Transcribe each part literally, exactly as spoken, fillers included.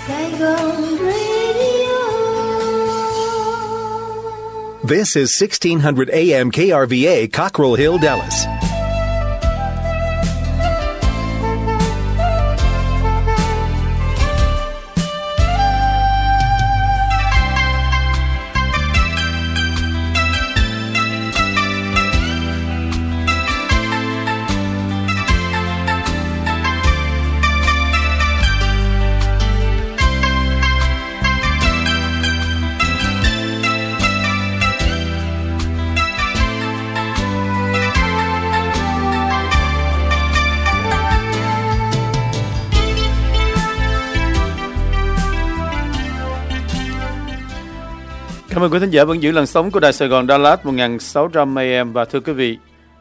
Saigon Radio. This is sixteen hundred A M K R V A, Cockrell Hill, Dallas. Cảm ơn quý thính giả vẫn giữ làn sóng của Đài Sài Gòn Dallas một nghìn sáu trăm A M. Và thưa quý vị,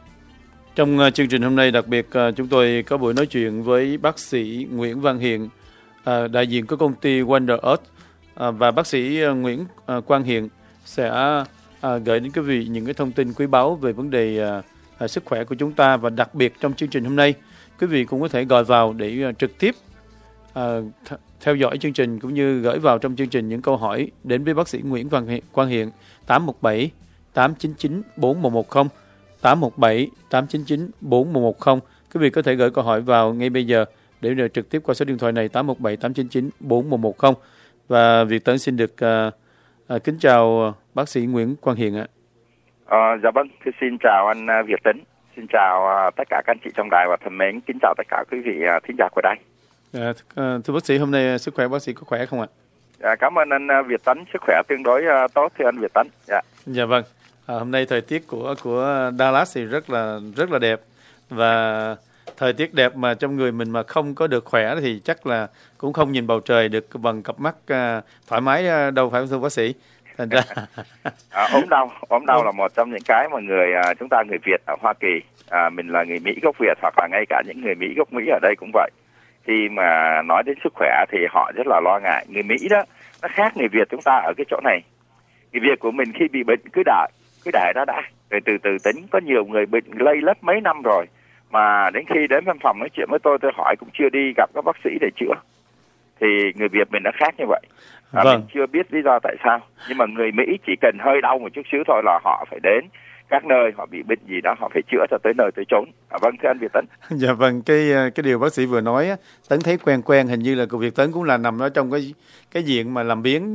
trong uh, chương trình hôm nay đặc biệt uh, chúng tôi có buổi nói chuyện với bác sĩ Nguyễn Văn Hiện, uh, đại diện của công ty Wonder Earth, uh, và bác sĩ uh, Nguyễn uh, Quang Hiện sẽ uh, gửi đến quý vị những cái thông tin quý báu về vấn đề uh, uh, sức khỏe của chúng ta. Và đặc biệt trong chương trình hôm nay, quý vị cũng có thể gọi vào để uh, trực tiếp uh, th- theo dõi chương trình cũng như gửi vào trong chương trình những câu hỏi đến với bác sĩ Nguyễn Văn Hiện, Quang Hiện tám một bảy tám chín chín bốn một một không tám một bảy tám chín chín bốn một một không. Quý vị có thể gửi câu hỏi vào ngay bây giờ để được trực tiếp qua số điện thoại này tám một bảy tám chín chín bốn một một không. Và Việt Tấn xin được uh, uh, kính chào bác sĩ Nguyễn Quang Hiện ạ. À, dạ vâng, xin chào anh Việt Tấn, xin chào uh, tất cả các anh chị trong đài và thân mến kính chào tất cả quý vị uh, thính giả của đài. À, thưa bác sĩ, hôm nay sức khỏe bác sĩ có khỏe không ạ? Dạ, cảm ơn anh Việt Tấn, sức khỏe tương đối uh, tốt thưa anh Việt Tấn. Dạ, dạ vâng. À, hôm nay thời tiết của của Dallas thì rất là rất là đẹp, và thời tiết đẹp mà trong người mình mà không có được khỏe thì chắc là cũng không nhìn bầu trời được bằng cặp mắt uh, thoải mái uh, đâu, phải không thưa bác sĩ? Thành ra à, ốm đau, ốm đau là một trong những cái mà người uh, chúng ta người Việt ở Hoa Kỳ, uh, mình là người Mỹ gốc Việt hoặc là ngay cả những người Mỹ gốc Mỹ ở đây cũng vậy. Khi mà nói đến sức khỏe thì họ rất là lo ngại. Người Mỹ đó, nó khác người Việt chúng ta ở cái chỗ này. Người Việt của mình khi bị bệnh cứ đợi, cứ đợi nó đã, rồi từ từ tính. Có nhiều người bệnh lây lất mấy năm rồi, mà đến khi đến văn phòng nói chuyện với tôi, tôi hỏi cũng chưa đi gặp các bác sĩ để chữa. Thì người Việt mình nó khác như vậy. À, vâng. Mình chưa biết lý do tại sao. Nhưng mà người Mỹ chỉ cần hơi đau một chút xíu thôi là họ phải đến các nơi, họ bị bệnh gì đó họ phải chữa cho tới nơi tới chốn. À, vâng thưa anh Việt Tấn. Dạ vâng, cái cái điều bác sĩ vừa nói Tấn thấy quen quen, hình như là của Việt Tấn cũng là nằm ở trong cái cái diện mà làm biếng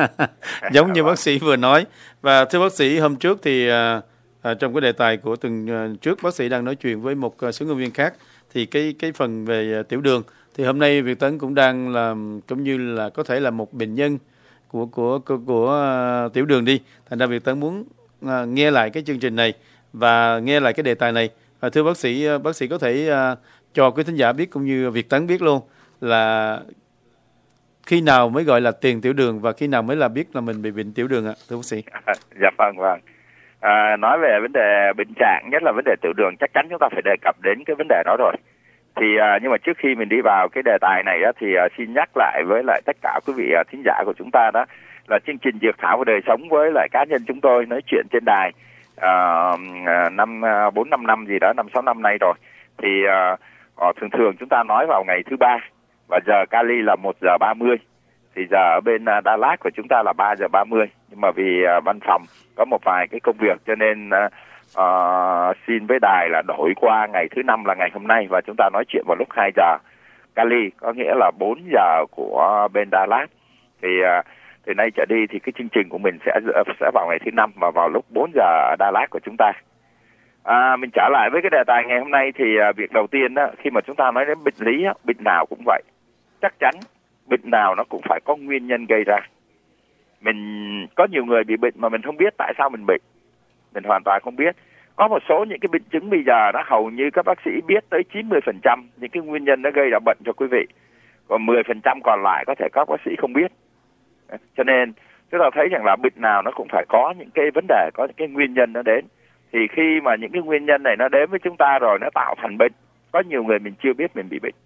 giống như bác sĩ vừa nói. Và thưa bác sĩ, hôm trước thì à, à, trong cái đề tài của tuần à, trước bác sĩ đang nói chuyện với một à, số nhân viên khác, thì cái cái phần về à, tiểu đường thì hôm nay Việt Tấn cũng đang làm cũng như là có thể là một bệnh nhân của của của, của à, tiểu đường đi. Thành ra Việt Tấn muốn À, nghe lại cái chương trình này và nghe lại cái đề tài này. À, thưa bác sĩ, bác sĩ có thể uh, cho quý thính giả biết cũng như Việt Tấn biết luôn là khi nào mới gọi là tiền tiểu đường và khi nào mới là biết là mình bị bệnh tiểu đường ạ, thưa bác sĩ? À, dạ vâng vâng. À, nói về vấn đề bệnh trạng, nhất là vấn đề tiểu đường, chắc chắn chúng ta phải đề cập đến cái vấn đề đó rồi. Thì uh, nhưng mà trước khi mình đi vào cái đề tài này đó, thì uh, xin nhắc lại với lại tất cả quý vị uh, thính giả của chúng ta đó, là chương trình Dược Thảo và Đời Sống với lại cá nhân chúng tôi nói chuyện trên đài uh, năm bốn năm năm gì đó, năm sáu năm nay rồi. Thì uh, thường thường chúng ta nói vào ngày thứ ba, và giờ Cali là một giờ ba mươi, thì giờ ở bên uh, Dallas của chúng ta là ba giờ ba mươi. Nhưng mà vì uh, văn phòng có một vài cái công việc cho nên uh, uh, xin với đài là đổi qua ngày thứ năm là ngày hôm nay, và chúng ta nói chuyện vào lúc hai giờ Cali, có nghĩa là bốn giờ của bên Dallas. Thì uh, từ nay trở đi thì cái chương trình của mình sẽ sẽ vào ngày thứ năm và vào lúc bốn giờ ở Dallas của chúng ta. À, mình trở lại với cái đề tài ngày hôm nay thì uh, việc đầu tiên đó, khi mà chúng ta nói đến bệnh lý, bệnh nào cũng vậy. Chắc chắn bệnh nào nó cũng phải có nguyên nhân gây ra. Mình có nhiều người bị bệnh mà mình không biết tại sao mình bị. Mình hoàn toàn không biết. Có một số những cái bệnh chứng bây giờ nó hầu như các bác sĩ biết tới chín mươi phần trăm những cái nguyên nhân nó gây ra bệnh cho quý vị. Còn mười phần trăm còn lại có thể các bác sĩ không biết. Cho nên chúng ta thấy rằng là bệnh nào nó cũng phải có những cái vấn đề, có những cái nguyên nhân nó đến. Thì khi mà những cái nguyên nhân này nó đến với chúng ta rồi, nó tạo thành bệnh, có nhiều người mình chưa biết mình bị bệnh.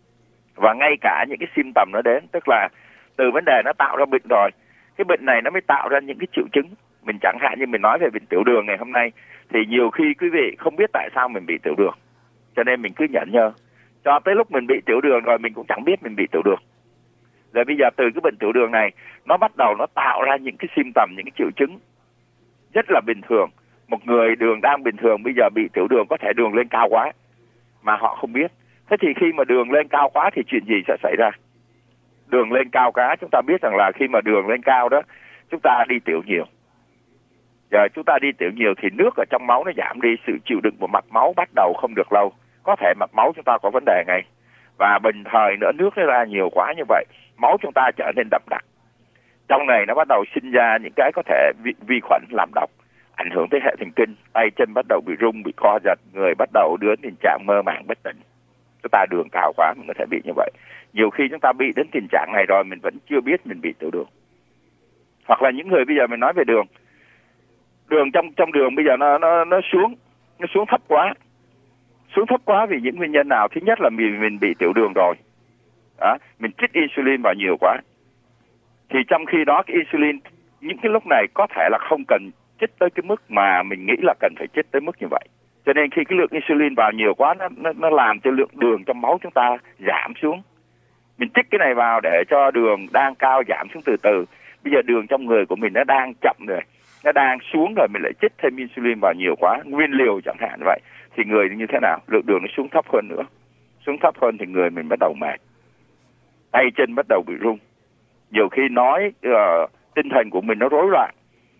Và ngay cả những cái symptom nó đến, tức là từ vấn đề nó tạo ra bệnh rồi, cái bệnh này nó mới tạo ra những cái triệu chứng. Mình chẳng hạn như mình nói về bệnh tiểu đường ngày hôm nay, thì nhiều khi quý vị không biết tại sao mình bị tiểu đường, cho nên mình cứ nhẫn nhơ cho tới lúc mình bị tiểu đường rồi mình cũng chẳng biết mình bị tiểu đường. Rồi bây giờ từ cái bệnh tiểu đường này nó bắt đầu nó tạo ra những cái symptom, những cái triệu chứng rất là bình thường. Một người đường đang bình thường bây giờ bị tiểu đường, có thể đường lên cao quá mà họ không biết. Thế thì khi mà đường lên cao quá thì chuyện gì sẽ xảy ra? Đường lên cao quá, chúng ta biết rằng là khi mà đường lên cao đó, chúng ta đi tiểu nhiều. Giờ chúng ta đi tiểu nhiều thì nước ở trong máu nó giảm đi, sự chịu đựng của mạch máu bắt đầu không được lâu. Có thể mạch máu chúng ta có vấn đề ngay. Và bình thời nữa nước nó ra nhiều quá như vậy, máu chúng ta trở nên đậm đặc. Trong này nó bắt đầu sinh ra những cái có thể vi, vi khuẩn làm độc, ảnh hưởng tới hệ thần kinh, tay chân bắt đầu bị rung, bị co giật, người bắt đầu đến tình trạng mơ màng bất tỉnh. Chúng ta đường cao quá mình có thể bị như vậy. Nhiều khi chúng ta bị đến tình trạng này rồi mình vẫn chưa biết mình bị tiểu đường. Hoặc là những người bây giờ mình nói về đường, đường trong trong đường bây giờ nó nó nó xuống, nó xuống thấp quá, xuống thấp quá vì những nguyên nhân nào? Thứ nhất là mình mình bị tiểu đường rồi, đó, mình chích insulin vào nhiều quá. Thì trong khi đó cái insulin những cái lúc này có thể là không cần chích tới cái mức mà mình nghĩ là cần phải chích tới mức như vậy. Cho nên khi cái lượng insulin vào nhiều quá nó nó, nó làm cho lượng đường trong máu chúng ta giảm xuống. Mình chích cái này vào để cho đường đang cao giảm xuống từ từ. Bây giờ đường trong người của mình nó đang chậm rồi, nó đang xuống rồi, mình lại chích thêm insulin vào nhiều quá, nguyên liều chẳng hạn vậy, thì người như thế nào? Lượng đường nó xuống thấp hơn nữa. Xuống thấp hơn thì người mình bắt đầu mệt, tay chân bắt đầu bị rung. Nhiều khi nói uh, tinh thần của mình nó rối loạn,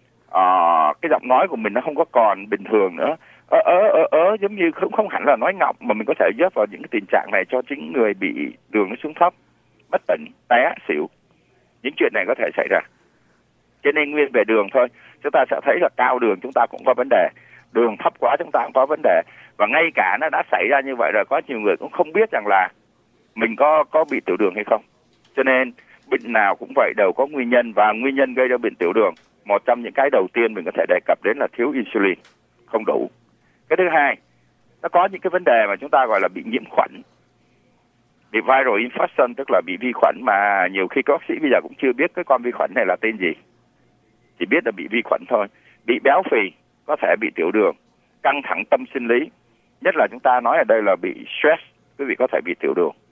uh, cái giọng nói của mình nó không có còn bình thường nữa, ớ ớ ớ ớ giống như không không hẳn là nói ngọng, mà mình có thể rớt vào những cái tình trạng này cho chính người bị đường nó xuống thấp, bất tỉnh, té xỉu. Những chuyện này có thể xảy ra. Cho nên nguyên về đường thôi, chúng ta sẽ thấy là cao đường chúng ta cũng có vấn đề, đường thấp quá chúng ta cũng có vấn đề. Và ngay cả nó đã xảy ra như vậy rồi, có nhiều người cũng không biết rằng là mình có có bị tiểu đường hay không. Cho nên bệnh nào cũng vậy, đều có nguyên nhân, và nguyên nhân gây ra bệnh tiểu đường, một trong những cái đầu tiên mình có thể đề cập đến là thiếu insulin, không đủ. Cái thứ hai, nó có những cái vấn đề mà chúng ta gọi là bị nhiễm khuẩn, bị viral infection, tức là bị vi khuẩn mà nhiều khi các bác sĩ bây giờ cũng chưa biết cái con vi khuẩn này là tên gì, chỉ biết là bị vi khuẩn thôi. Bị béo phì, có thể bị tiểu đường. Căng thẳng tâm sinh lý, nhất là chúng ta nói ở đây là bị stress, quý vị có thể bị tiểu đường.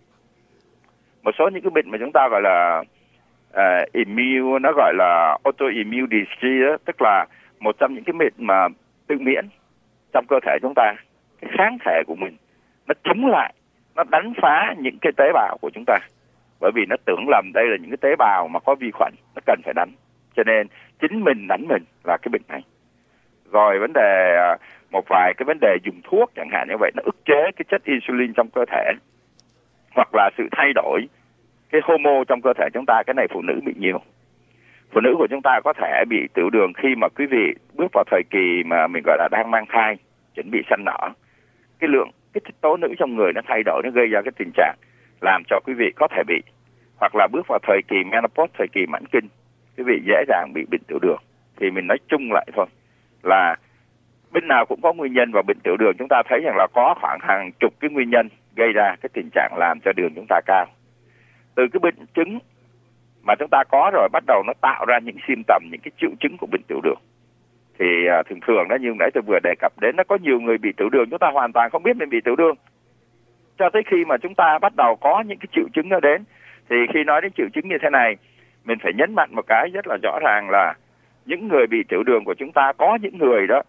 Một số những cái bệnh mà chúng ta gọi là uh, immune, nó gọi là autoimmune disease, tức là một trong những cái bệnh mà tự miễn trong cơ thể chúng ta, cái kháng thể của mình nó chống lại, nó đánh phá những cái tế bào của chúng ta, bởi vì nó tưởng lầm đây là những cái tế bào mà có vi khuẩn, nó cần phải đánh, cho nên chính mình đánh mình là cái bệnh này. Rồi vấn đề một vài cái vấn đề dùng thuốc chẳng hạn như vậy, nó ức chế cái chất insulin trong cơ thể, hoặc là sự thay đổi cái hormone trong cơ thể chúng ta. Cái này phụ nữ bị nhiều. Phụ nữ của chúng ta có thể bị tiểu đường khi mà quý vị bước vào thời kỳ mà mình gọi là đang mang thai, chuẩn bị sanh nở. Cái lượng cái tích tố nữ trong người nó thay đổi, nó gây ra cái tình trạng làm cho quý vị có thể bị. Hoặc là bước vào thời kỳ menopause, thời kỳ mãn kinh, quý vị dễ dàng bị bệnh tiểu đường. Thì mình nói chung lại thôi là bên nào cũng có nguyên nhân, và bệnh tiểu đường chúng ta thấy rằng là có khoảng hàng chục cái nguyên nhân gây ra cái tình trạng làm cho đường chúng ta cao. Từ cái bệnh chứng mà chúng ta có rồi bắt đầu nó tạo ra những symptom, những cái triệu chứng của bệnh tiểu đường. Thì uh, thường thường đó, như nãy tôi vừa đề cập đến, nó có nhiều người bị tiểu đường chúng ta hoàn toàn không biết mình bị tiểu đường, cho tới khi mà chúng ta bắt đầu có những cái triệu chứng nó đến. Thì khi nói đến triệu chứng như thế này, mình phải nhấn mạnh một cái rất là rõ ràng là những người bị tiểu đường của chúng ta, có những người đó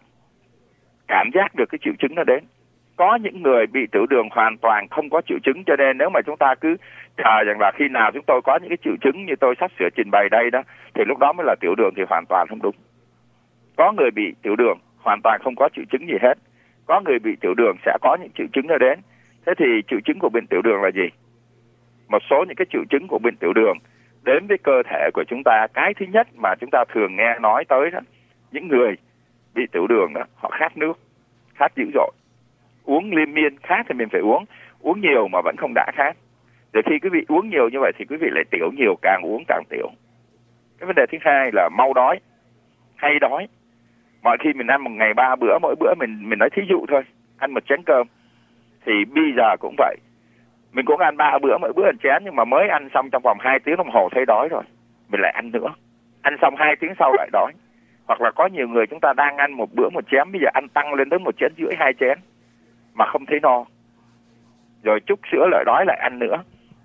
cảm giác được cái triệu chứng nó đến, có những người bị tiểu đường hoàn toàn không có triệu chứng. Cho nên nếu mà chúng ta cứ chờ rằng là khi nào chúng tôi có những cái triệu chứng như tôi sắp sửa trình bày đây đó, thì lúc đó mới là tiểu đường, thì hoàn toàn không đúng. Có người bị tiểu đường hoàn toàn không có triệu chứng gì hết, có người bị tiểu đường sẽ có những triệu chứng nó đến. Thế thì triệu chứng của bệnh tiểu đường là gì? Một số những cái triệu chứng của bệnh tiểu đường đến với cơ thể của chúng ta, cái thứ nhất mà chúng ta thường nghe nói tới đó, những người bị tiểu đường đó, họ khát nước, khát dữ dội, uống liên miên. Khát thì mình phải uống, uống nhiều mà vẫn không đã khát. Rồi khi quý vị uống nhiều như vậy thì quý vị lại tiểu nhiều, càng uống càng tiểu. Cái vấn đề thứ hai là mau đói, hay đói. Mọi khi mình ăn một ngày ba bữa, mỗi bữa mình mình nói thí dụ thôi, ăn một chén cơm, thì bây giờ cũng vậy. Mình cũng ăn ba bữa, mỗi bữa một chén, nhưng mà mới ăn xong trong vòng hai tiếng đồng hồ thấy đói rồi, mình lại ăn nữa. Ăn xong hai tiếng sau lại đói. Hoặc là có nhiều người chúng ta đang ăn một bữa một chén, bây giờ ăn tăng lên tới một chén rưỡi, hai chén mà không thấy no. Rồi chút sữa lại đói lại ăn nữa.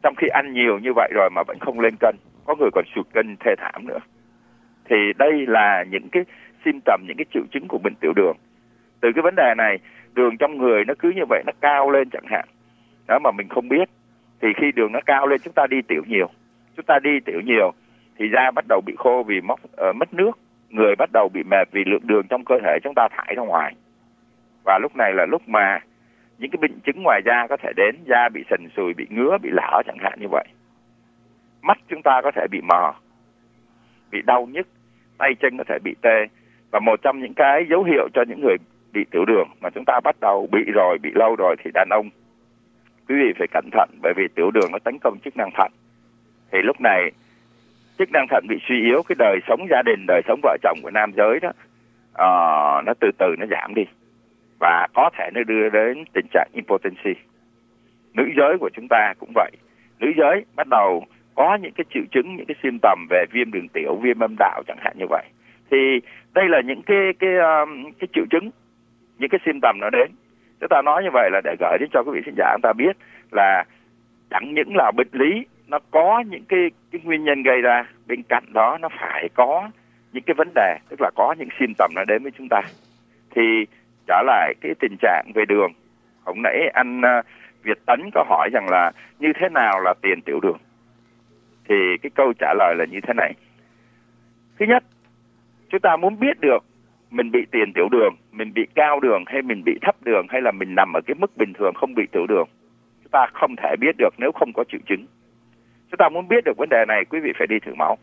trong khi ăn nhiều như vậy rồi mà vẫn không lên cân, có người còn sụt cân thê thảm nữa. Thì đây là những cái symptom, những cái triệu chứng của bệnh tiểu đường. Từ cái vấn đề này, đường trong người nó cứ như vậy nó cao lên chẳng hạn, đó mà mình không biết. Thì khi đường nó cao lên, chúng ta đi tiểu nhiều, chúng ta đi tiểu nhiều thì da bắt đầu bị khô vì mất, uh, mất nước, người bắt đầu bị mệt vì lượng đường trong cơ thể chúng ta thải ra ngoài. Và lúc này là lúc mà những cái bệnh chứng ngoài da có thể đến, da bị sần sùi, bị ngứa, bị lở chẳng hạn như vậy. Mắt chúng ta có thể bị mờ, bị đau nhức, tay chân có thể bị tê. Và một trong những cái dấu hiệu cho những người bị tiểu đường mà chúng ta bắt đầu bị rồi, bị lâu rồi thì đàn ông, quý vị phải cẩn thận, bởi vì tiểu đường nó tấn công chức năng thận. Thì lúc này chức năng thận bị suy yếu, cái đời sống gia đình, đời sống vợ chồng của nam giới đó, uh, nó từ từ nó giảm đi. Và có thể nó đưa đến tình trạng impotency. Nữ giới của chúng ta cũng vậy. Nữ giới bắt đầu có những cái triệu chứng, những cái symptom về viêm đường tiểu, viêm âm đạo chẳng hạn như vậy. Thì đây là những cái cái um, cái triệu chứng, những cái symptom nó đến. Chúng ta nói như vậy là để gửi đến cho quý vị khán giả chúng ta biết là chẳng những là bệnh lý nó có những cái cái nguyên nhân gây ra, bên cạnh đó nó phải có những cái vấn đề, tức là có những symptom nó đến với chúng ta. Thì trở lại cái tình trạng về đường, hồi nãy anh uh, Việt Tấn có hỏi rằng là như thế nào là tiền tiểu đường. Thì cái câu trả lời là như thế này. Thứ nhất, chúng ta muốn biết được mình bị tiền tiểu đường, mình bị cao đường hay mình bị thấp đường, hay là mình nằm ở cái mức bình thường không bị tiểu đường, chúng ta không thể biết được nếu không có triệu chứng. Chúng ta muốn biết được vấn đề này, quý vị phải đi thử máu.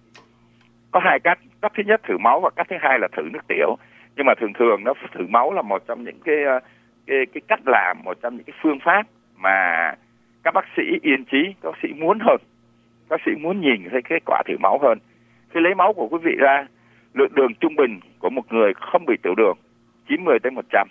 Có hai cách. Cách thứ nhất thử máu và cách thứ hai là thử nước tiểu. Nhưng mà thường thường nó thử máu là một trong những cái cái cái cách làm, một trong những cái phương pháp mà các bác sĩ yên chí, các bác sĩ muốn hơn, các bác sĩ muốn nhìn thấy kết quả thử máu hơn. Khi lấy máu của quý vị ra, lượng đường trung bình của một người không bị tiểu đường chín mươi tới một trăm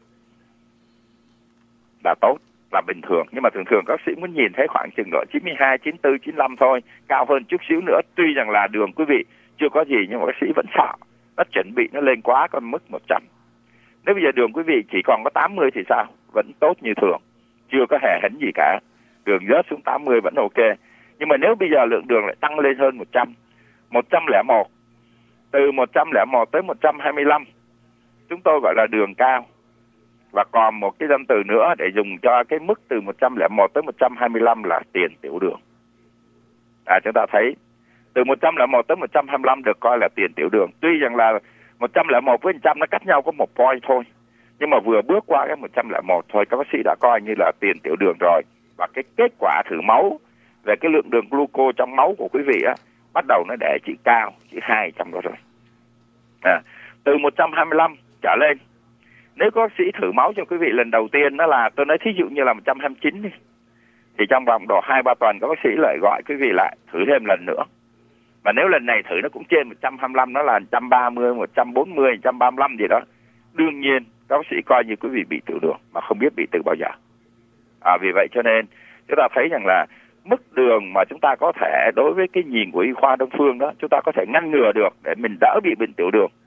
là tốt, là bình thường. Nhưng mà thường thường các bác sĩ muốn nhìn thấy khoảng chừng độ chín mươi hai, chín mươi tư, chín mươi lăm thôi, cao hơn chút xíu nữa. Tuy rằng là đường quý vị chưa có gì nhưng mà bác sĩ vẫn sợ nó chuẩn bị nó lên quá con mức một trăm. Nếu bây giờ đường quý vị chỉ còn có tám mươi thì sao? Vẫn tốt như thường, chưa có hề hấn gì cả. Đường rớt xuống tám mươi vẫn ok. Nhưng mà nếu bây giờ lượng đường lại tăng lên hơn một trăm, một trăm lẻ một, từ một trăm lẻ một tới một trăm hai mươi lăm, chúng tôi gọi là đường cao. Và còn một cái danh từ nữa để dùng cho cái mức từ một trăm lẻ một tới một trăm hai mươi lăm là tiền tiểu đường. À, chúng ta thấy từ một trăm lẻ một tới một trăm hai mươi lăm được coi là tiền tiểu đường. Tuy rằng là một trăm lẻ một với một trăm nó cách nhau có một point thôi, nhưng mà vừa bước qua cái một trăm lẻ một thôi, các bác sĩ đã coi như là tiền tiểu đường rồi. Và cái kết quả thử máu về cái lượng đường glucose trong máu của quý vị á, bắt đầu nó để chỉ cao, chỉ hai trăm đó rồi. À, từ một trăm hai mươi lăm trở lên, nếu có bác sĩ thử máu cho quý vị lần đầu tiên, nó là, tôi nói thí dụ như là một trăm hai mươi chín đi, thì trong vòng độ hai ba tuần các bác sĩ lại gọi quý vị lại thử thêm lần nữa. Và nếu lần này thử nó cũng trên một trăm hai mươi lăm, nó là một trăm ba mươi, một trăm bốn mươi, một trăm ba mươi lăm gì đó, đương nhiên các bác sĩ coi như quý vị bị tiểu đường mà không biết bị từ bao giờ. À, vì vậy cho nên chúng ta thấy rằng là mức đường mà chúng ta có thể, đối với cái nhìn của y khoa Đông phương đó, chúng ta có thể ngăn ngừa được để mình đỡ bị bệnh tiểu đường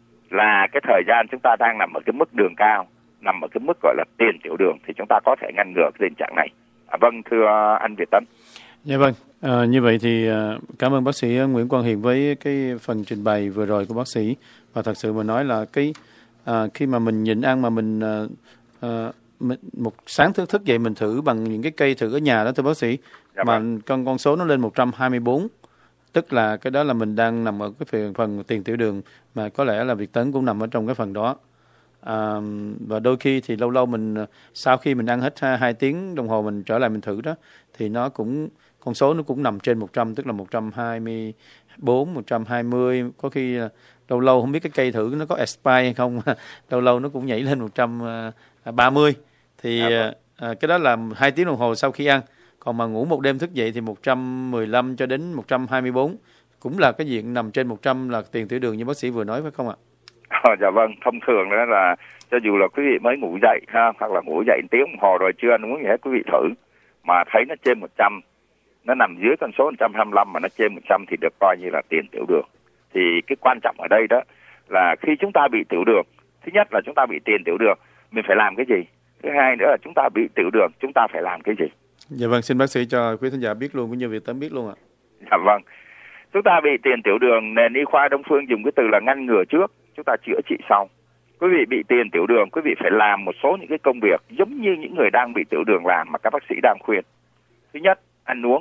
là cái thời gian chúng ta đang nằm ở cái mức đường cao, nằm ở cái mức gọi là tiền tiểu đường, thì chúng ta có thể ngăn ngừa cái tình trạng này. À, vâng, thưa anh Việt Tấn. Dạ vâng, à, như vậy thì à, cảm ơn bác sĩ Nguyễn Quang Hiền với cái phần trình bày vừa rồi của bác sĩ. Và thật sự mà nói là cái à, khi mà mình nhịn ăn mà mình, à, à, mình một sáng thức thức dậy mình thử bằng những cái cây thử ở nhà đó thưa bác sĩ, dạ mà vâng. con con số nó lên một trăm hai mươi bốn, tức là cái đó là mình đang nằm ở cái phần, phần tiền tiểu đường, mà có lẽ là Việt Tấn cũng nằm ở trong cái phần đó. À, và đôi khi thì lâu lâu mình sau khi mình ăn hết hai tiếng đồng hồ mình trở lại mình thử đó, thì nó cũng con số nó cũng nằm trên một trăm, tức là một trăm hai mươi bốn, một trăm hai mươi, có khi lâu lâu không biết cái cây thử nó có expire hay không, lâu lâu nó cũng nhảy lên một trăm ba mươi. Thì à, à, cái đó là hai tiếng đồng hồ sau khi ăn. Còn mà ngủ một đêm thức dậy thì một trăm mười lăm cho đến một trăm hai mươi bốn, cũng là cái diện nằm trên một trăm là tiền tiểu đường như bác sĩ vừa nói phải không ạ? À, dạ vâng, thông thường đó là cho dù là quý vị mới ngủ dậy ha, hoặc là ngủ dậy tiếng đồng hồ rồi chưa ăn uống gì hết, quý vị thử mà thấy nó trên một trăm, nó nằm dưới con số một trăm hai mươi lăm mà nó trên một trăm thì được coi như là tiền tiểu đường. Thì cái quan trọng ở đây đó là khi chúng ta bị tiểu đường, thứ nhất là chúng ta bị tiền tiểu đường, mình phải làm cái gì? Thứ hai nữa là chúng ta bị tiểu đường, chúng ta phải làm cái gì? Dạ vâng, xin bác sĩ cho quý thính giả biết luôn cũng như Việt Tấn biết luôn ạ. Dạ vâng. Chúng ta bị tiền tiểu đường, nền y khoa Đông phương dùng cái từ là ngăn ngừa trước, chúng ta chữa trị sau. Quý vị bị tiền tiểu đường, quý vị phải làm một số những cái công việc giống như những người đang bị tiểu đường làm mà các bác sĩ đang khuyên. Thứ nhất, ăn uống.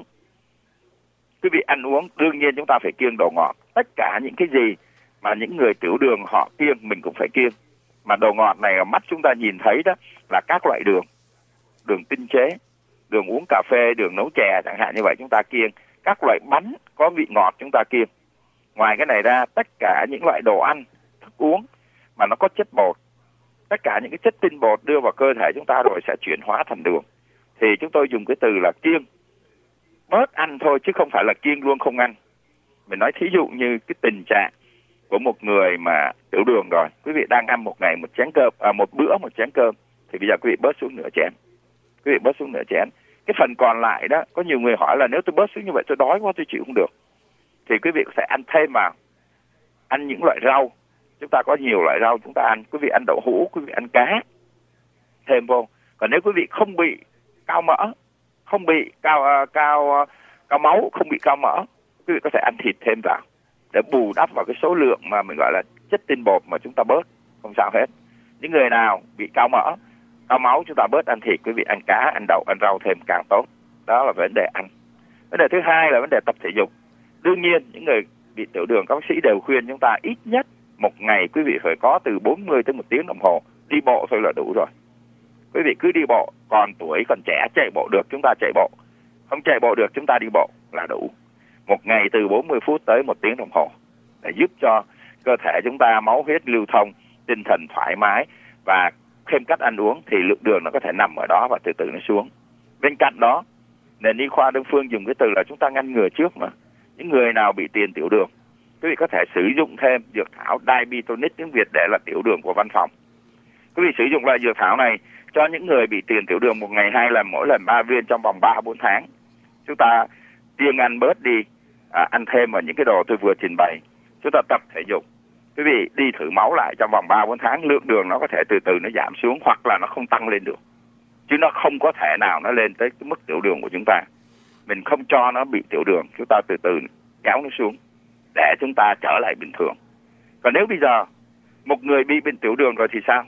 Quý vị ăn uống, đương nhiên chúng ta phải kiêng đồ ngọt. Tất cả những cái gì mà những người tiểu đường họ kiêng, mình cũng phải kiêng. Mà đồ ngọt này ở mắt chúng ta nhìn thấy đó là các loại đường. Đường tinh chế, đường uống cà phê, đường nấu chè chẳng hạn như vậy chúng ta kiêng. Các loại bánh có vị ngọt chúng ta kiêng. Ngoài cái này ra, tất cả những loại đồ ăn, thức uống mà nó có chất bột, tất cả những cái chất tinh bột đưa vào cơ thể chúng ta rồi sẽ chuyển hóa thành đường. Thì chúng tôi dùng cái từ là kiêng. Bớt ăn thôi chứ không phải là kiêng luôn không ăn. Mình nói thí dụ như cái tình trạng của một người mà tiểu đường rồi, quý vị đang ăn một ngày một chén cơm, à, một bữa một chén cơm, thì bây giờ quý vị bớt xuống nửa chén. Quý vị bớt xuống nửa chén. Cái phần còn lại đó, có nhiều người hỏi là nếu tôi bớt xuống như vậy tôi đói quá, tôi chịu không được. Thì quý vị sẽ ăn thêm vào. Ăn những loại rau. Chúng ta có nhiều loại rau chúng ta ăn. Quý vị ăn đậu hũ, quý vị ăn cá, thêm vô. Còn nếu quý vị không bị cao mỡ, không bị cao uh, cao uh, cao máu, không bị cao mỡ, quý vị có thể ăn thịt thêm vào để bù đắp vào cái số lượng mà mình gọi là chất tinh bột mà chúng ta bớt, không sao hết. Những người nào bị cao mỡ, cao máu, chúng ta bớt ăn thịt, quý vị ăn cá, ăn đậu, ăn rau thêm càng tốt. Đó là vấn đề ăn. Vấn đề thứ hai là vấn đề tập thể dục. Đương nhiên những người bị tiểu đường, các bác sĩ đều khuyên chúng ta ít nhất một ngày quý vị phải có từ bốn mươi tới một tiếng đồng hồ đi bộ thôi là đủ rồi. Quý vị cứ đi bộ, còn tuổi còn trẻ chạy bộ được chúng ta chạy bộ, không chạy bộ được chúng ta đi bộ là đủ. Một ngày từ bốn mươi phút tới một tiếng đồng hồ để giúp cho cơ thể chúng ta máu huyết lưu thông, tinh thần thoải mái, và thêm cách ăn uống thì lượng đường nó có thể nằm ở đó và từ từ nó xuống. Bên cạnh đó, nền y khoa Đông phương dùng cái từ là chúng ta ngăn ngừa trước mà. Những người nào bị tiền tiểu đường, quý vị có thể sử dụng thêm dược thảo Dibitonic, tiếng Việt để là tiểu đường của văn phòng. Quý vị sử dụng loại dược thảo này cho những người bị tiền tiểu đường một ngày hai lần, mỗi lần ba viên trong vòng ba bốn tháng. Chúng ta kiêng ăn bớt đi, à, ăn thêm vào những cái đồ tôi vừa trình bày. Chúng ta tập thể dục. Quý vị đi thử máu lại trong vòng ba bốn tháng, lượng đường nó có thể từ từ nó giảm xuống hoặc là nó không tăng lên được. Chứ nó không có thể nào nó lên tới cái mức tiểu đường của chúng ta. Mình không cho nó bị tiểu đường, chúng ta từ từ kéo nó xuống để chúng ta trở lại bình thường. Còn nếu bây giờ một người bị bệnh tiểu đường rồi thì sao?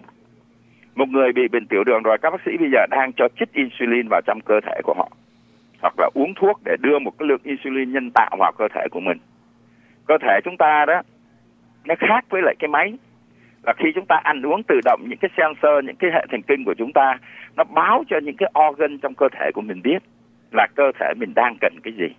Một người bị bệnh tiểu đường rồi, các bác sĩ bây giờ đang cho chích insulin vào trong cơ thể của họ, hoặc là uống thuốc để đưa một cái lượng insulin nhân tạo vào cơ thể của mình. Cơ thể chúng ta đó, nó khác với lại cái máy, là khi chúng ta ăn uống tự động, những cái sensor, những cái hệ thần kinh của chúng ta nó báo cho những cái organ trong cơ thể của mình biết là cơ thể mình đang cần cái gì.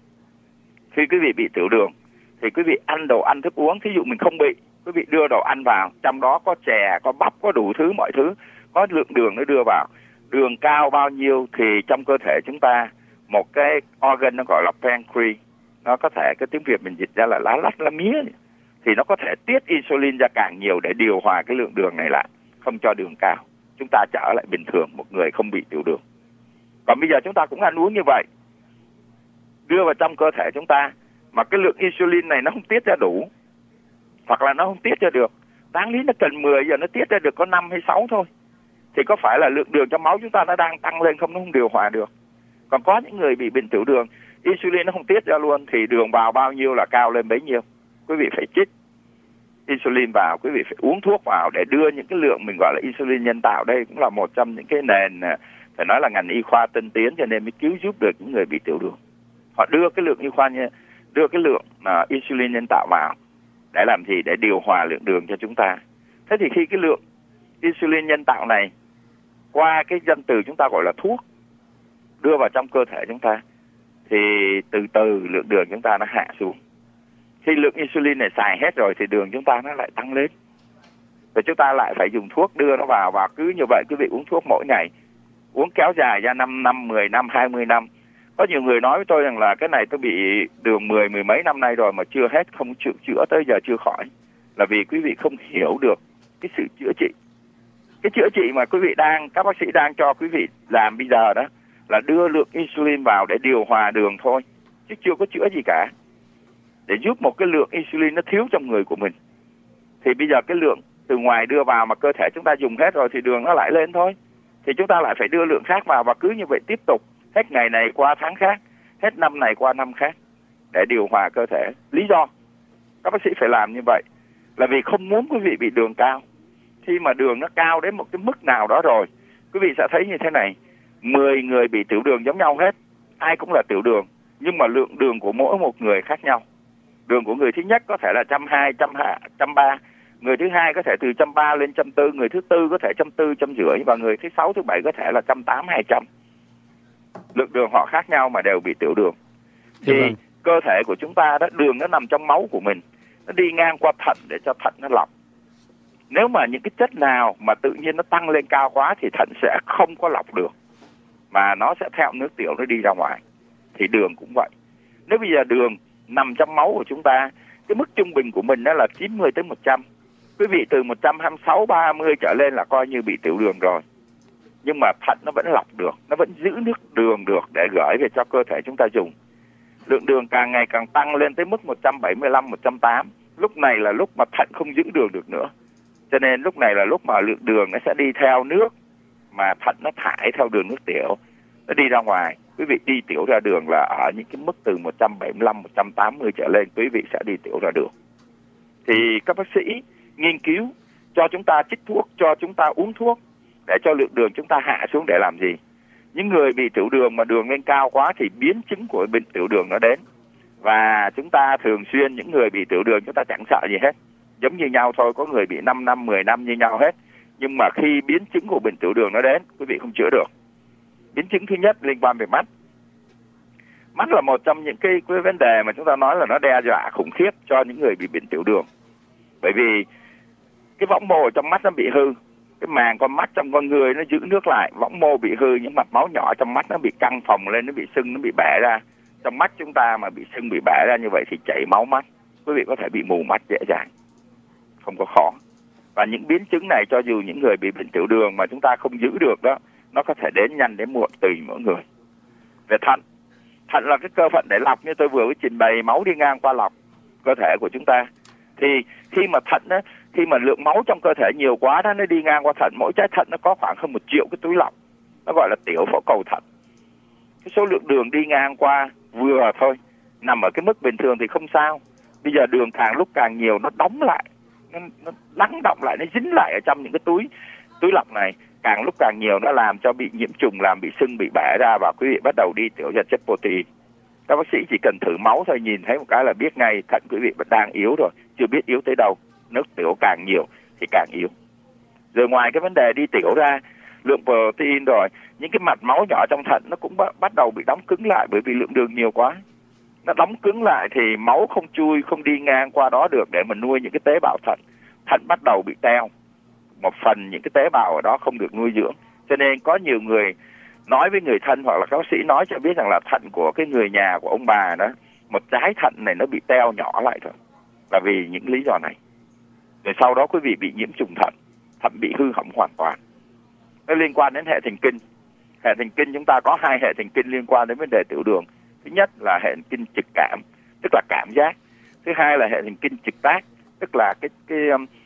Khi quý vị bị tiểu đường thì quý vị ăn đồ ăn thức uống, thí dụ mình không bị, quý vị đưa đồ ăn vào, trong đó có chè, có bắp, có đủ thứ, mọi thứ, có lượng đường nó đưa vào. Đường cao bao nhiêu thì trong cơ thể chúng ta, một cái organ nó gọi là pancreas, nó có thể, cái tiếng Việt mình dịch ra là lá lách, lá mía, thì nó có thể tiết insulin ra càng nhiều để điều hòa cái lượng đường này lại, không cho đường cao. Chúng ta trở lại bình thường, một người không bị tiểu đường. Còn bây giờ chúng ta cũng ăn uống như vậy, đưa vào trong cơ thể chúng ta, mà cái lượng insulin này nó không tiết ra đủ, hoặc là nó không tiết ra được. Đáng lý nó cần mười, giờ nó tiết ra được có năm hay sáu thôi. Thì có phải là lượng đường trong máu chúng ta nó đang tăng lên không, nó không điều hòa được. Còn có những người bị bệnh tiểu đường, insulin nó không tiết ra luôn, thì đường vào bao nhiêu là cao lên bấy nhiêu. Quý vị phải chích insulin vào, quý vị phải uống thuốc vào để đưa những cái lượng mình gọi là insulin nhân tạo. Đây cũng là một trong những cái nền phải nói là ngành y khoa tân tiến, cho nên mới cứu giúp được những người bị tiểu đường. Họ đưa cái lượng y khoa như đưa cái lượng uh, insulin nhân tạo vào để làm gì? Để điều hòa lượng đường cho chúng ta. Thế thì khi cái lượng insulin nhân tạo này qua cái danh từ chúng ta gọi là thuốc đưa vào trong cơ thể chúng ta, thì từ từ lượng đường chúng ta nó hạ xuống. Khi lượng insulin này xài hết rồi thì đường chúng ta nó lại tăng lên. Và chúng ta lại phải dùng thuốc đưa nó vào, và cứ như vậy quý vị uống thuốc mỗi ngày, uống kéo dài ra năm năm, mười năm, hai mươi năm. Có nhiều người nói với tôi rằng là cái này tôi bị đường mười, mười mấy năm nay rồi mà chưa hết, không chữa, chữa tới giờ chưa khỏi. Là vì quý vị không hiểu được cái sự chữa trị. Cái chữa trị mà quý vị đang, các bác sĩ đang cho quý vị làm bây giờ đó là đưa lượng insulin vào để điều hòa đường thôi, chứ chưa có chữa gì cả. Để giúp một cái lượng insulin nó thiếu trong người của mình. Thì bây giờ cái lượng từ ngoài đưa vào mà cơ thể chúng ta dùng hết rồi thì đường nó lại lên thôi. Thì chúng ta lại phải đưa lượng khác vào, và cứ như vậy tiếp tục hết ngày này qua tháng khác, hết năm này qua năm khác, để điều hòa cơ thể. Lý do các bác sĩ phải làm như vậy là vì không muốn quý vị bị đường cao. Khi mà đường nó cao đến một cái mức nào đó rồi, quý vị sẽ thấy như thế này, mười người bị tiểu đường giống nhau hết, ai cũng là tiểu đường, nhưng mà lượng đường của mỗi một người khác nhau. Đường của người thứ nhất có thể là trăm hai, trăm hai, trăm ba, người thứ hai có thể từ trăm ba lên trăm tư, người thứ tư có thể trăm tư, trăm rưỡi, và người thứ sáu, thứ bảy có thể là trăm tám, hai trăm. Lượng đường họ khác nhau mà đều bị tiểu đường. Thì vâng. cơ thể của chúng ta đó, đường nó nằm trong máu của mình, nó đi ngang qua thận để cho thận nó lọc. Nếu mà những cái chất nào mà tự nhiên nó tăng lên cao quá thì thận sẽ không có lọc được, mà nó sẽ theo nước tiểu nó đi ra ngoài. Thì đường cũng vậy. Nếu bây giờ đường nằm trong máu của chúng ta, cái mức trung bình của mình đó là chín mươi tới một trăm. Quý vị từ một trăm hai mươi sáu, ba mươi trở lên là coi như bị tiểu đường rồi. Nhưng mà thận nó vẫn lọc được, nó vẫn giữ nước đường được để gửi về cho cơ thể chúng ta dùng. Lượng đường càng ngày càng tăng lên tới mức một trăm bảy mươi lăm, một trăm tám mươi. Lúc này là lúc mà thận không giữ đường được nữa. Cho nên lúc này là lúc mà lượng đường nó sẽ đi theo nước, mà thận nó thải theo đường nước tiểu, nó đi ra ngoài. Quý vị đi tiểu ra đường là ở những cái mức từ một trăm bảy mươi lăm, một trăm tám mươi trở lên, quý vị sẽ đi tiểu ra đường. Thì các bác sĩ nghiên cứu cho chúng ta chích thuốc, cho chúng ta uống thuốc để cho lượng đường chúng ta hạ xuống để làm gì? Những người bị tiểu đường mà đường lên cao quá thì biến chứng của bệnh tiểu đường nó đến. Và chúng ta thường xuyên, những người bị tiểu đường chúng ta chẳng sợ gì hết, giống như nhau thôi, có người bị năm năm, mười năm như nhau hết. Nhưng mà khi biến chứng của bệnh tiểu đường nó đến, quý vị không chữa được. Biến chứng thứ nhất liên quan về mắt. Mắt là một trong những cái, cái vấn đề mà chúng ta nói là nó đe dọa khủng khiếp cho những người bị bệnh tiểu đường. Bởi vì cái võng mô trong mắt nó bị hư, cái màng con mắt trong con người nó giữ nước lại, võng mô bị hư, những mạch máu nhỏ trong mắt nó bị căng phồng lên, nó bị sưng, nó bị bể ra. Trong mắt chúng ta mà bị sưng, bị bể ra như vậy thì chảy máu mắt, quý vị có thể bị mù mắt dễ dàng, không có khó. Và những biến chứng này cho dù những người bị bệnh tiểu đường mà chúng ta không giữ được đó, nó có thể đến nhanh đến muộn tùy mỗi người. Về thận, thận là cái cơ phận để lọc, như tôi vừa mới trình bày, máu đi ngang qua lọc cơ thể của chúng ta. Thì khi mà thận đó, khi mà lượng máu trong cơ thể nhiều quá đó, nó đi ngang qua thận, mỗi trái thận nó có khoảng hơn một triệu cái túi lọc, nó gọi là tiểu phẫu cầu thận. Cái số lượng đường đi ngang qua vừa thôi, nằm ở cái mức bình thường thì không sao. Bây giờ đường càng lúc càng nhiều, nó đóng lại, nó, nó lắng động lại, nó dính lại ở trong những cái túi túi lọc này. Càng lúc càng nhiều nó làm cho bị nhiễm trùng, làm bị sưng, bị bể ra, và quý vị bắt đầu đi tiểu ra chất protein. Các bác sĩ chỉ cần thử máu thôi, nhìn thấy một cái là biết ngay thận quý vị vẫn đang yếu rồi, chưa biết yếu tới đâu. Nước tiểu càng nhiều thì càng yếu. Rồi ngoài cái vấn đề đi tiểu ra, lượng protein rồi, những cái mạch máu nhỏ trong thận nó cũng bắt đầu bị đóng cứng lại, bởi vì lượng đường nhiều quá. Nó đóng cứng lại thì máu không chui, không đi ngang qua đó được để mà nuôi những cái tế bào thận. Thận bắt đầu bị teo. Một phần những cái tế bào ở đó không được nuôi dưỡng. Cho nên có nhiều người nói với người thân hoặc là các bác sĩ nói cho biết rằng là thận của cái người nhà của ông bà đó, một trái thận này nó bị teo nhỏ lại thôi, là vì những lý do này. Rồi sau đó quý vị bị nhiễm trùng thận, thận bị hư hỏng hoàn toàn. Nó liên quan đến hệ thần kinh. Hệ thần kinh chúng ta có hai hệ thần kinh liên quan đến vấn đề tiểu đường. Thứ nhất là hệ thần kinh trực cảm, tức là cảm giác. Thứ hai là hệ thần kinh trực tác, tức là cái cái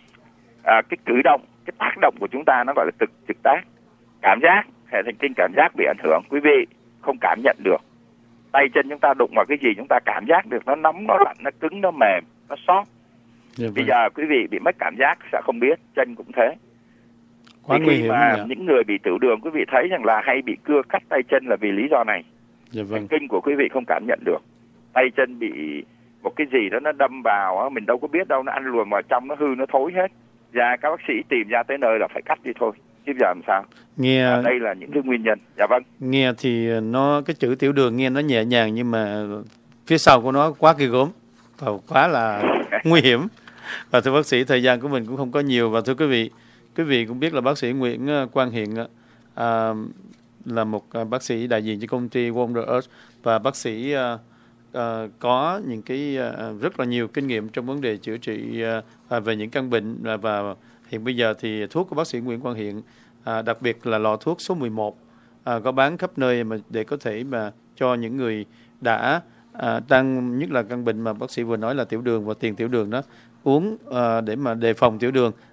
à, cái cử động, cái tác động của chúng ta nó gọi là trực trực tác. Cảm giác, hệ thần kinh cảm giác bị ảnh hưởng, quý vị không cảm nhận được. Tay chân chúng ta đụng vào cái gì chúng ta cảm giác được, nó nóng, nó lạnh, nó cứng, nó mềm, nó xót. Dạ, bây giờ quý vị bị mất cảm giác sẽ không biết, chân cũng thế. Quá nguy hiểm. Mà dạ. Những người bị tiểu đường quý vị thấy rằng là hay bị cưa cắt tay chân là vì lý do này. Dạ, vâng. Thần kinh của quý vị không cảm nhận được. Tay chân bị một cái gì đó nó đâm vào, mình đâu có biết đâu, nó ăn luồn vào trong, nó hư, nó thối hết. Và các bác sĩ tìm ra tới nơi là phải cắt đi thôi. Chứ giờ làm sao? Nghe à, đây là những cái nguyên nhân. Dạ vâng. Nghe thì nó, cái chữ tiểu đường nghe nó nhẹ nhàng, nhưng mà phía sau của nó quá ghê gớm và quá là nguy hiểm. Và thưa bác sĩ, thời gian của mình cũng không có nhiều. Và thưa quý vị, quý vị cũng biết là bác sĩ Nguyễn Quang Hiện à, là một bác sĩ đại diện cho công ty Wonder Earth, và bác sĩ à, à, có những cái à, rất là nhiều kinh nghiệm trong vấn đề chữa trị à, về những căn bệnh. Và, và hiện bây giờ thì thuốc của bác sĩ Nguyễn Quang Hiện, à, đặc biệt là lọ thuốc số mười một, à, có bán khắp nơi mà để có thể mà cho những người đã à, đang, nhất là căn bệnh mà bác sĩ vừa nói là tiểu đường và tiền tiểu đường đó, uống à, để mà đề phòng tiểu đường.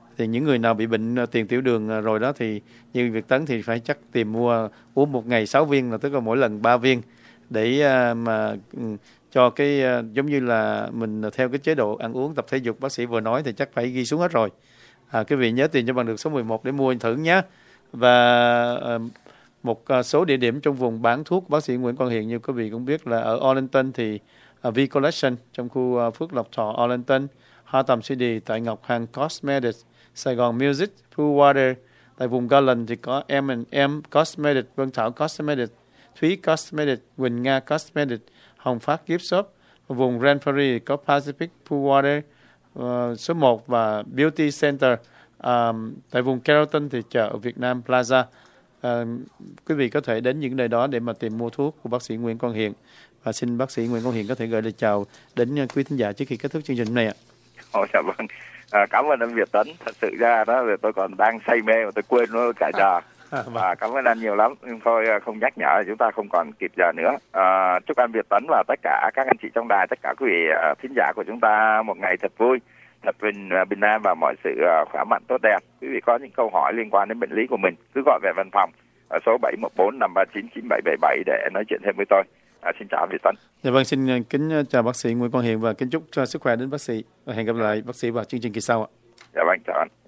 Thì những người nào bị bệnh tiền tiểu đường rồi đó thì như Việt Tấn thì phải chắc tìm mua uống một ngày sáu viên, là tức là mỗi lần ba viên, để mà cho cái giống như là mình theo cái chế độ ăn uống tập thể dục bác sĩ vừa nói thì chắc phải ghi xuống hết rồi. À, quý vị nhớ tìm cho bằng được số mười một để mua thử nhé. Và một số địa điểm trong vùng bán thuốc bác sĩ Nguyễn Quang Hiền như quý vị cũng biết là ở Arlington thì uh, V Collection trong khu uh, Phước Lộc Thọ Arlington, Hoa Tầm City tại Ngọc Hằng Cosmetics, Sài Gòn Music, Blue Water, tại vùng Garland thì có M and M Cosmetics, Vân Thảo Cosmetics, Thúy Cosmetics, Quỳnh Nga Cosmetics, Hồng Phát Gift Shop. Ở vùng Grand Prairie có Pacific Blue Water uh, số một và Beauty Center. Um, tại vùng Carrollton thì chợ Việt Nam Plaza. À, quý vị có thể đến những nơi đó để mà tìm mua thuốc của bác sĩ Nguyễn Quang Hiền. Và xin bác sĩ Nguyễn Quang Hiền có thể gửi lời chào đến quý thính giả trước khi kết thúc chương trình này ạ. Ồ, dạ vâng. À, cảm ơn anh Việt Tấn. Thật sự ra đó là tôi còn đang say mê mà tôi quên nó cả giờ. À, à, vâng. à, cảm ơn anh nhiều lắm. Nhưng thôi không nhắc nhở chúng ta không còn kịp giờ nữa. À, chúc anh Việt Tấn và tất cả các anh chị trong đài, tất cả quý vị uh, thính giả của chúng ta một ngày thật vui, thật bình uh, bình an và mọi sự uh, khỏe mạnh tốt đẹp. Quý vị có những câu hỏi liên quan đến bệnh lý của mình cứ gọi về văn phòng ở số bảy một bốn năm ba chín chín bảy bảy bảy để nói chuyện thêm với tôi. À, xin chào Việt Tấn. Dạ vâng, xin kính chào bác sĩ Nguyễn Quang Hiền và kính chúc cho sức khỏe đến bác sĩ. Và hẹn gặp lại bác sĩ vào chương trình kỳ sau ạ. Dạ vâng, chào anh.